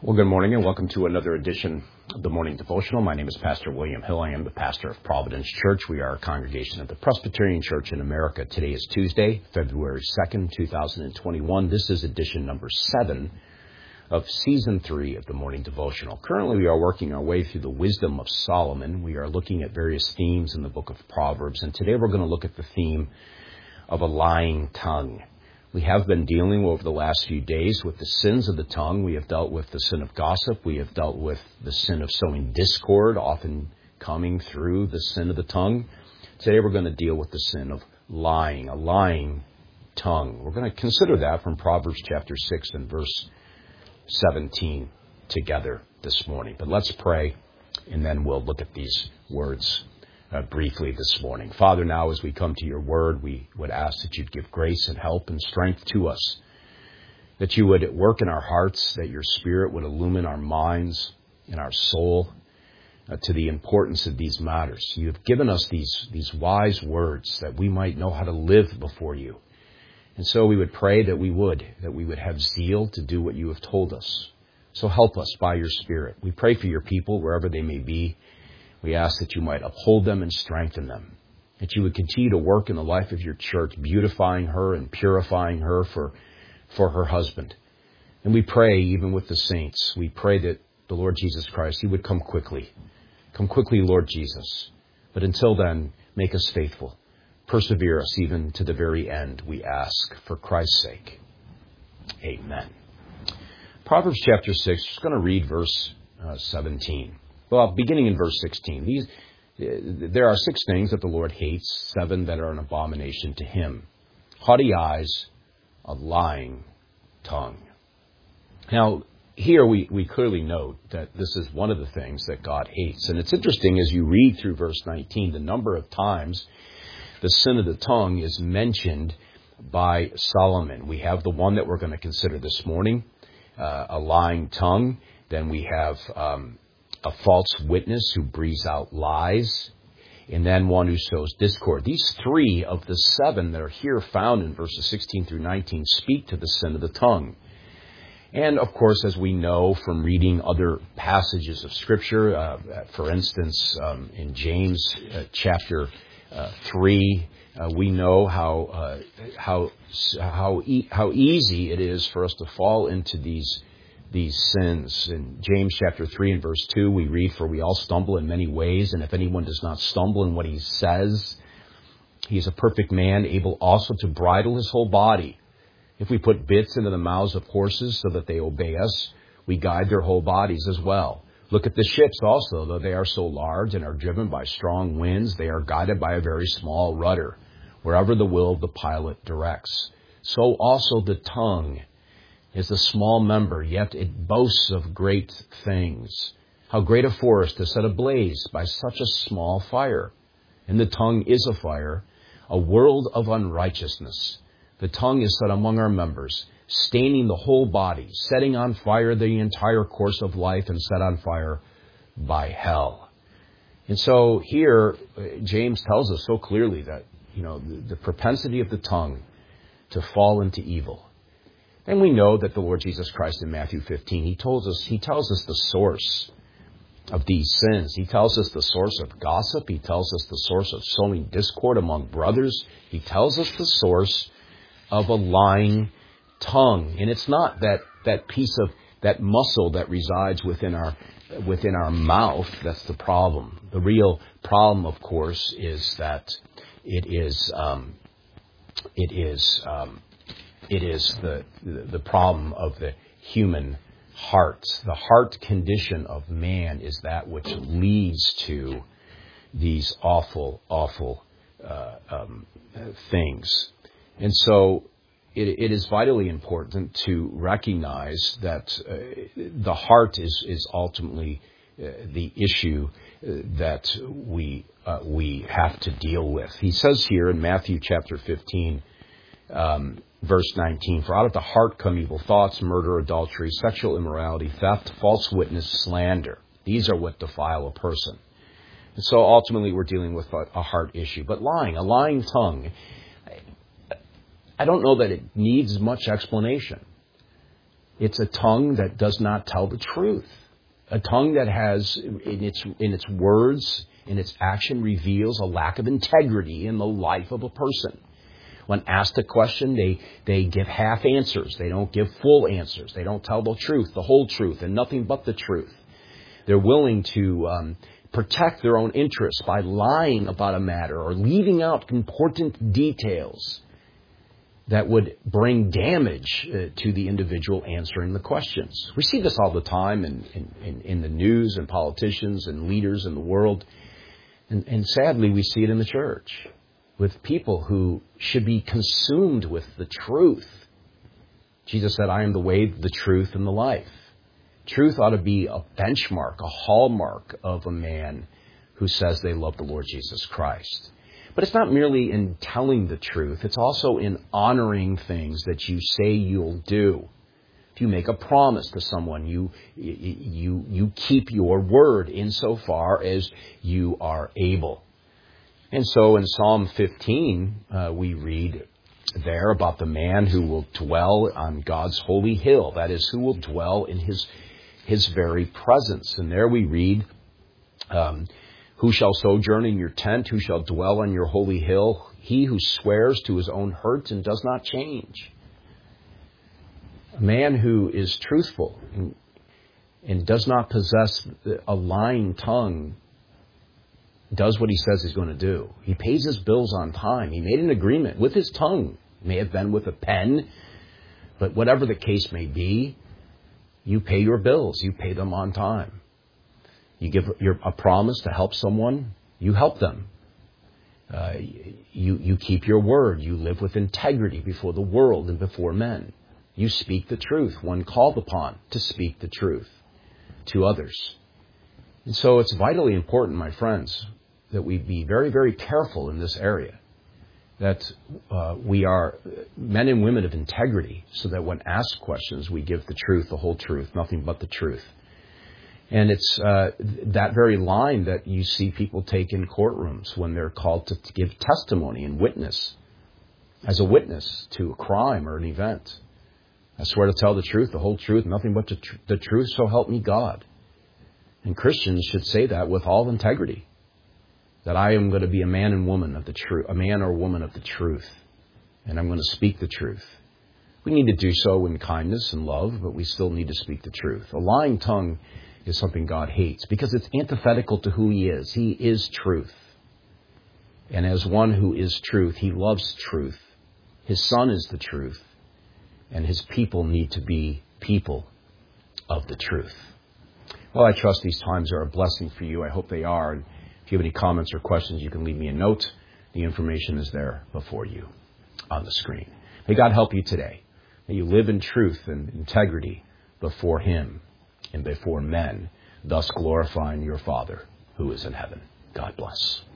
Well, good morning and welcome to another edition of the Morning Devotional. My name is Pastor William Hill. I am the pastor of Providence Church. We are a congregation of the Presbyterian Church in America. Today is Tuesday, February 2nd, 2021. This is edition number 7 of Season 3 of the Morning Devotional. Currently, we are working our way through the Wisdom of Solomon. We are looking at various themes in the book of Proverbs, and today we're going to look at the theme of a lying tongue. We have been dealing over the last few days with the sins of the tongue. We have dealt with the sin of gossip. We have dealt with the sin of sowing discord, often coming through the sin of the tongue. Today we're going to deal with the sin of lying, a lying tongue. We're going to consider that from Proverbs chapter 6 and verse 17 together this morning. But let's pray, and then we'll look at these words briefly this morning. Father, now as we come to your word, we would ask that you'd give grace and help and strength to us, that you would work in our hearts, that your Spirit would illumine our minds and our soul to the importance of these matters. You have given us these wise words that we might know how to live before you. And so we would pray that we would have zeal to do what you have told us. So help us by your Spirit. We pray for your people wherever they may be. We ask that you might uphold them and strengthen them, that you would continue to work in the life of your church, beautifying her and purifying her for her husband. And we pray, even with the saints, we pray that the Lord Jesus Christ, he would come quickly. Come quickly, Lord Jesus. But until then, make us faithful. Persevere us even to the very end, we ask, for Christ's sake. Amen. Proverbs chapter 6, I'm just going to read verse 17. Well, beginning in verse 16, there are 6 things that the Lord hates, 7 that are an abomination to him. Haughty eyes, a lying tongue. Now, here we clearly note that this is one of the things that God hates. And it's interesting as you read through verse 19, the number of times the sin of the tongue is mentioned by Solomon. We have the one that we're going to consider this morning, a lying tongue. Then we have a false witness who breathes out lies, and then one who sows discord. These 3 of the 7 that are here found in verses 16 through 19 speak to the sin of the tongue. And, of course, as we know from reading other passages of Scripture, for instance, in James chapter 3, we know how easy it is for us to fall into these sins. In James chapter 3 and verse 2, we read, "For we all stumble in many ways, and if anyone does not stumble in what he says, he is a perfect man, able also to bridle his whole body. If we put bits into the mouths of horses so that they obey us, we guide their whole bodies as well. Look at the ships also, though they are so large and are driven by strong winds, they are guided by a very small rudder, wherever the will of the pilot directs. So also the tongue is a small member, yet it boasts of great things. How great a forest is set ablaze by such a small fire. And the tongue is a fire, a world of unrighteousness. The tongue is set among our members, staining the whole body, setting on fire the entire course of life, and set on fire by hell." And so here, James tells us so clearly that, the propensity of the tongue to fall into evil. And we know that the Lord Jesus Christ in Matthew 15, he tells us the source of these sins. He tells us the source of gossip. He tells us the source of sowing discord among brothers. He tells us the source of a lying tongue. And it's not that piece of that muscle that resides within our mouth that's the problem. The real problem, of course, is that it is the problem of the human heart. The heart condition of man is that which leads to these awful things. And so it is vitally important to recognize that the heart is ultimately the issue that we have to deal with. He says here in Matthew chapter 15, verse 19, "For out of the heart come evil thoughts, murder, adultery, sexual immorality, theft, false witness, slander." These are what defile a person. And so ultimately we're dealing with a heart issue. But a lying tongue, I don't know that it needs much explanation. It's a tongue that does not tell the truth. A tongue that has, in its words, in its action, reveals a lack of integrity in the life of a person. When asked a question, they give half answers. They don't give full answers. They don't tell the truth, the whole truth, and nothing but the truth. They're willing to protect their own interests by lying about a matter or leaving out important details that would bring damage to the individual answering the questions. We see this all the time in the news and politicians and leaders in the world. And sadly, we see it in the church with people who should be consumed with the truth. Jesus said, I am the way, the truth, and the life. Truth ought to be a benchmark, a hallmark of a man who says they love the Lord Jesus Christ. But it's not merely in telling the truth. It's also in honoring things that you say you'll do. If you make a promise to someone, you keep your word insofar as you are able. And so in Psalm 15, we read there about the man who will dwell on God's holy hill. That is, who will dwell in his very presence. And there we read, who shall sojourn in your tent? Who shall dwell on your holy hill? He who swears to his own hurt and does not change. A man who is truthful and does not possess a lying tongue does what he says he's going to do. He pays his bills on time. He made an agreement with his tongue. It may have been with a pen, but whatever the case may be, you pay your bills. You pay them on time. You give a promise to help someone, you help them. You keep your word. You live with integrity before the world and before men. You speak the truth when called upon to speak the truth to others. And so it's vitally important, my friends, that we be very, very careful in this area, that we are men and women of integrity, so that when asked questions, we give the truth, the whole truth, nothing but the truth. And it's that very line that you see people take in courtrooms when they're called to give testimony and witness, as a witness to a crime or an event. I swear to tell the truth, the whole truth, nothing but the truth, so help me God. And Christians should say that with all integrity, that I am going to be a man and woman of the truth, a man or woman of the truth, and I'm going to speak the truth. We need to do so in kindness and love, but we still need to speak the truth. A lying tongue is something God hates because it's antithetical to who He is. He is truth. And as one who is truth, He loves truth. His Son is the truth. And His people need to be people of the truth. Well, I trust these times are a blessing for you. I hope they are. And if you have any comments or questions, you can leave me a note. The information is there before you on the screen. May God help you today. May you live in truth and integrity before Him and before men, thus glorifying your Father who is in heaven. God bless.